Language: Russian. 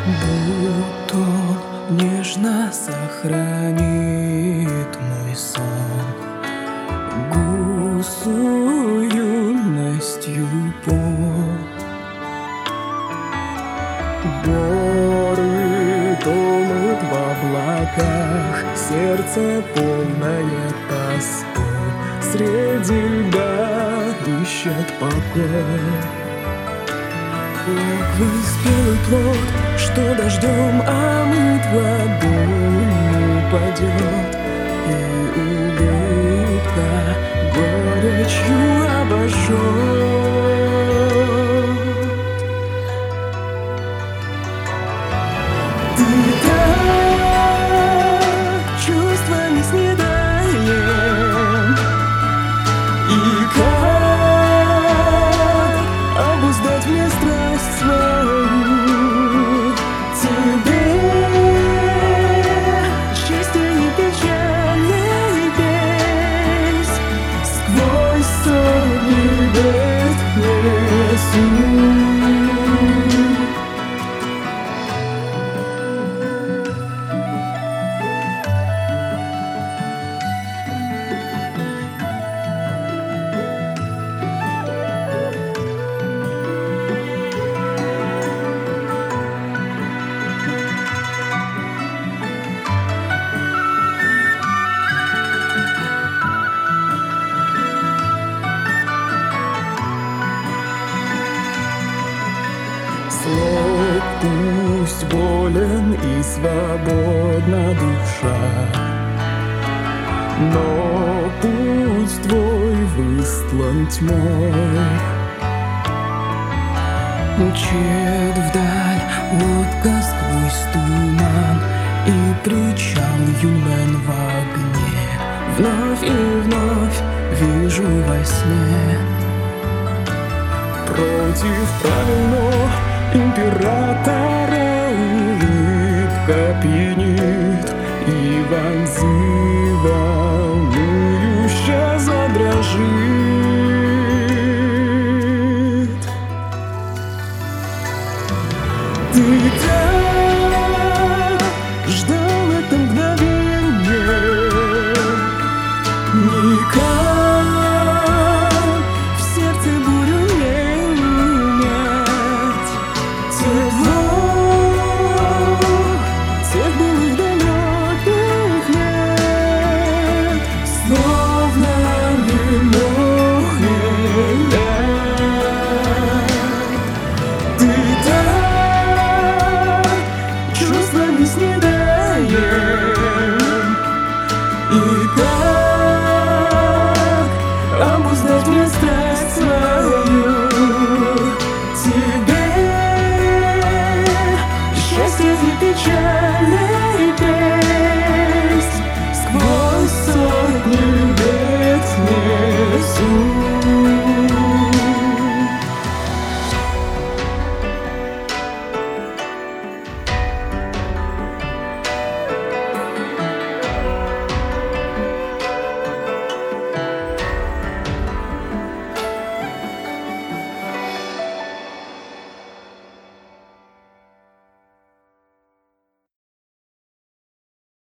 Будто он нежно сохранит мой сон, гусую юностью пол. Горы тонут в облаках, сердце полное тоской, среди льда ищет покой. Ловый спелый плод, что дождем омыт водой, упадет, и улыбка горечью обожжет. Ты так чувствами снедаем, и как обуздать мне страсть свою? Тебе счастье не печальный песнь, сквозь сотни лет несу. Слог пусть волен и свободна душа, но путь твой выстлан тьмой. Мчит вдаль лодка сквозь туман, и причал юмен в огне. Вновь и вновь вижу во сне против правил, но императора улыбка пьянит, и вонзы волнующе задрожит. Ты